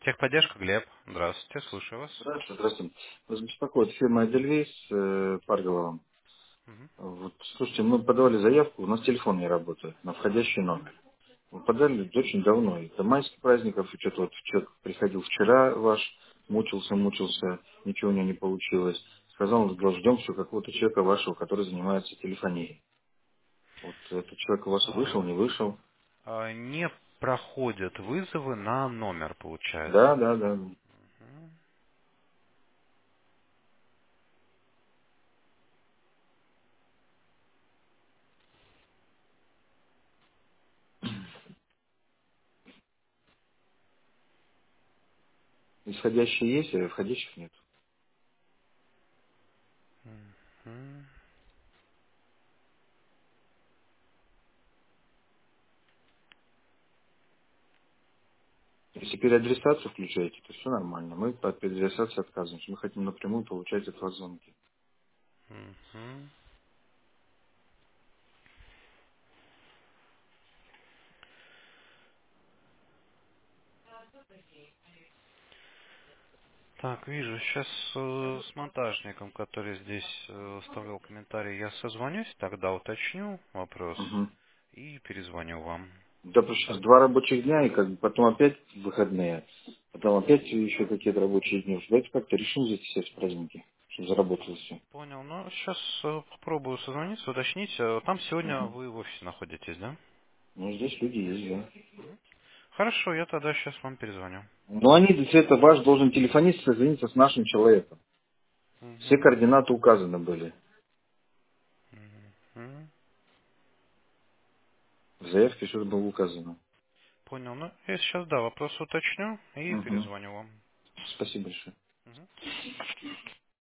Техподдержка, Глеб. Здравствуйте, слушаю вас. Здравствуйте, здравствуйте. Вас беспокоит фирма Эдельвейс Парголовым. Мгм. Вот, слушайте, мы подавали заявку, у нас телефон не работает на входящий номер. Мы подали очень давно, и до майских праздников, и что-то вот человек приходил вчера ваш, мучился, ничего у него не получилось. Сказал, он говорил, ждем все какого-то человека вашего, который занимается телефонией. Вот этот человек у вас вышел, А, не вышел. Не проходят вызовы на номер, Да, получается. да, да. Мгм. Исходящие есть, а входящих нет. Мгм. Если переадресацию включаете, то все нормально. Мы от переадресации отказываемся. Мы хотим напрямую получать от вас звонки. Мгм. Так, вижу, сейчас с монтажником, который здесь оставлял комментарий, я созвонюсь, тогда уточню вопрос Угу. и перезвоню вам. Да, потому что сейчас 2 рабочих дня, и как бы потом опять выходные, потом опять еще какие-то рабочие дни. Уж давайте как-то решим здесь все эти праздники, чтобы заработало все. Понял, ну сейчас попробую созвониться, уточнить. Там сегодня Угу. вы в офисе находитесь, да? Ну, здесь люди есть, да. Мгм. Хорошо, я тогда сейчас вам перезвоню. Но они, для этого ваш должен телефонист созвониться с нашим человеком. Все Мгм. координаты указаны были. Мгм. В заявке все было указано. Понял. Ну, я сейчас, да, вопрос уточню и Угу. перезвоню вам. Спасибо большое. Мгм.